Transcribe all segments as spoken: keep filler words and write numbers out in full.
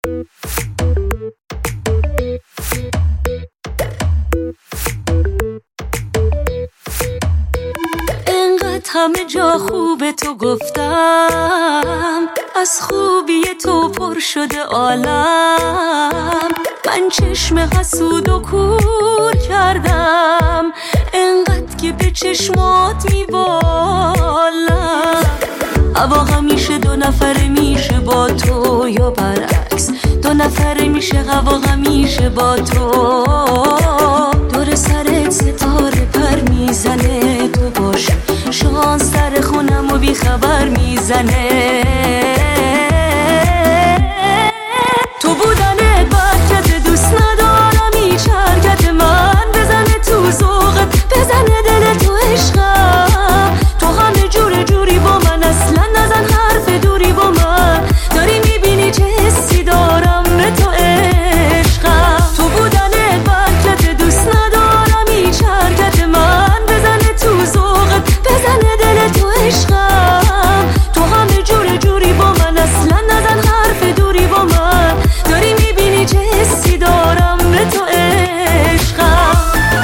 همه جا خوب تو گفتم، از خوبی تو پر شده عالم. من چشم حسود و کور کردم، انقدر که به چشمات میبالم. هوا همیشه دو نفره میشه با تو یا برعکس، دو نفره میشه هوا همیشه با تو. دور سرت ستاره پر میزنه، تو باش شانس در خونم و بی خبر میزنه. تو بودنت برکت، دوست ندارم هیچ حرکت من بزنه تو ذوقت، بزنه دل تو عشقم. تو همه جور جوری با من، اصلا نزن حرف دوری با من. داری میبینی چه حسی دارم به تو عشقم. تو بودنت برکت، دوست ندارم هیچ حرکت من بزنه تو ذوقت، بزنه دل تو عشقم. تو همه جور جوری با من، اصلا نزن حرف دوری با من. داری میبینی چه حسی دارم به تو عشقم.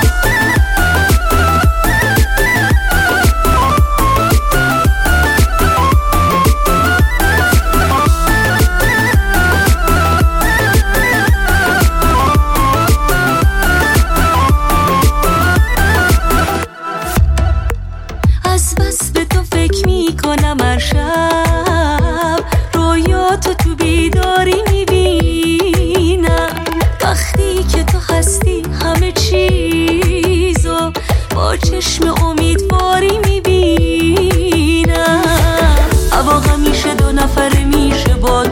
از بس به تو فکر میکنم هر شب، رویاتو تو بیداری میبینم. وقتی که تو هستی همه چیزو با چشم امیدواری میبینم. هوا همیشه دو نفره میشه با